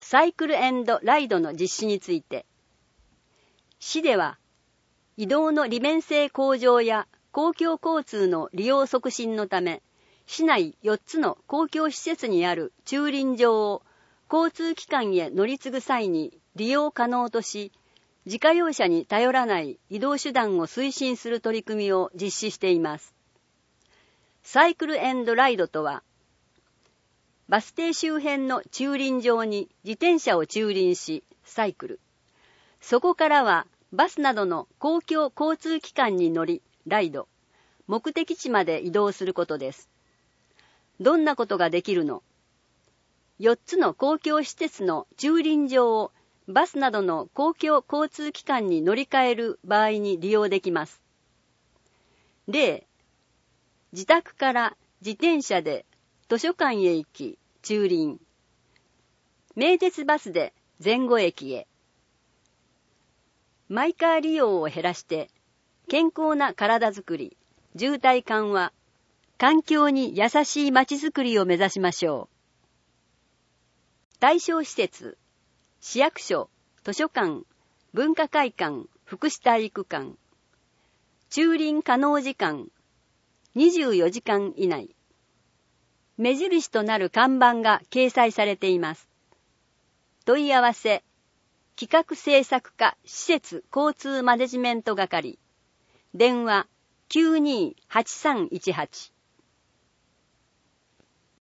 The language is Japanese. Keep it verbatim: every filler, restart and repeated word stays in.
サイクル&ライドの実施について、市では移動の利便性向上や公共交通の利用促進のため、市内よっつの公共施設にある駐輪場を交通機関へ乗り継ぐ際に利用可能とし、自家用車に頼らない移動手段を推進する取り組みを実施しています。サイクル&ライドとは、バス停周辺の駐輪場に自転車を駐輪し、サイクル。そこからはバスなどの公共交通機関に乗り、ライド。目的地まで移動することです。どんなことができるの？よっつの公共施設の駐輪場をバスなどの公共交通機関に乗り換える場合に利用できます。例、自宅から自転車で図書館へ行き、駐輪。名鉄バスで前後駅へ。マイカー利用を減らして、健康な体づくり、渋滞緩和、環境に優しいまちづくりを目指しましょう。対象施設、市役所、図書館、文化会館、福祉体育館。駐輪可能時間、にじゅうよじかん以内。目印となる看板が掲載されています。問い合わせ、企画制作課施設交通マネジメント係。電話 きゅうにーはちさんいちはち。